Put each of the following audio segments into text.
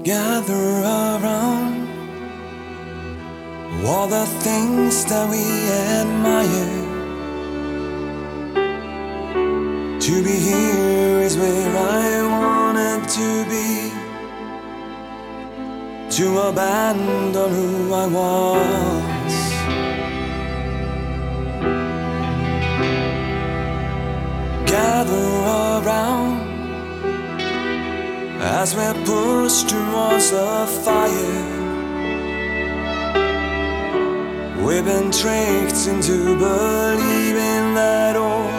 Gather around all the things that we admire. To be here is where I wanted to be. To abandon who I was. Gather around as we're pushed towards a fire. We've been tricked into believing that all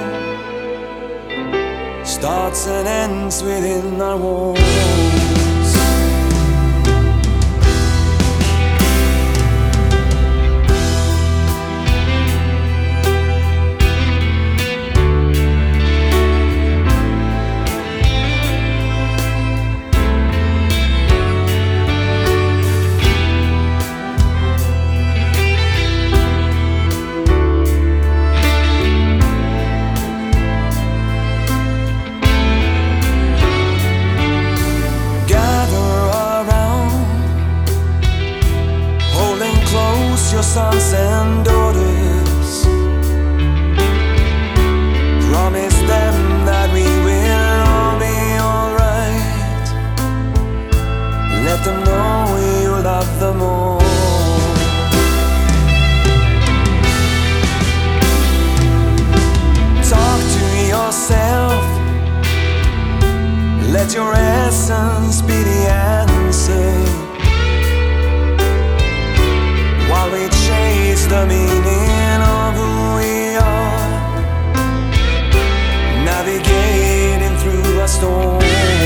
starts and ends within our walls. Your sons and daughters, promise them that we will all be alright. Let them know you love them all. Talk to yourself, let your essence be the answer. While we chase the meaning of who we are, navigating through a storm.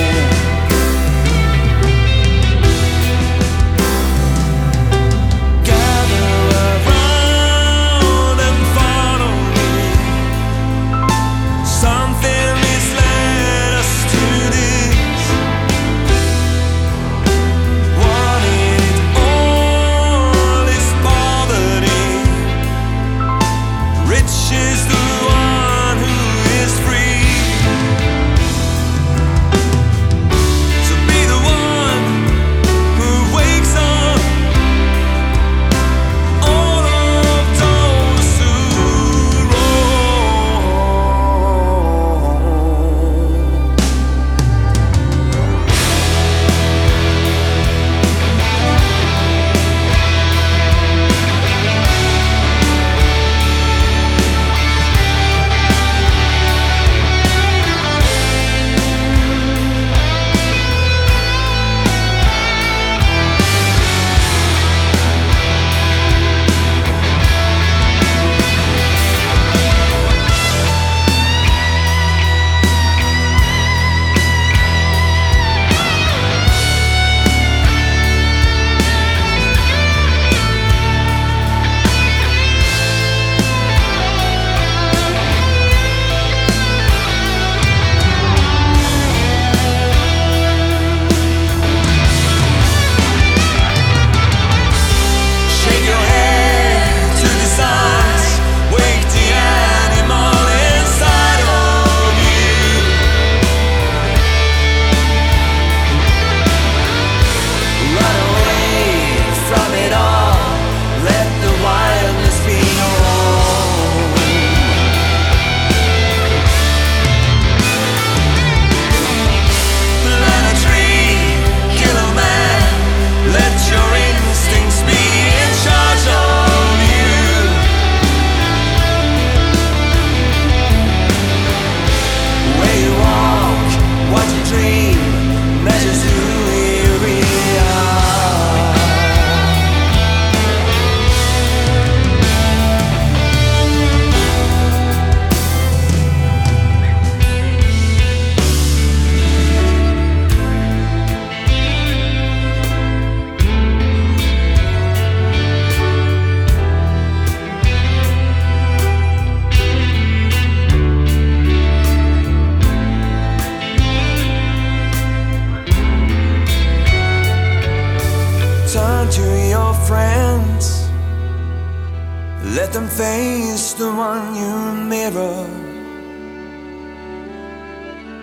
Let them face the one you mirror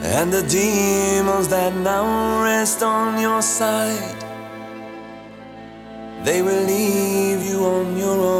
And the demons that now rest on your side, they will leave you on your own.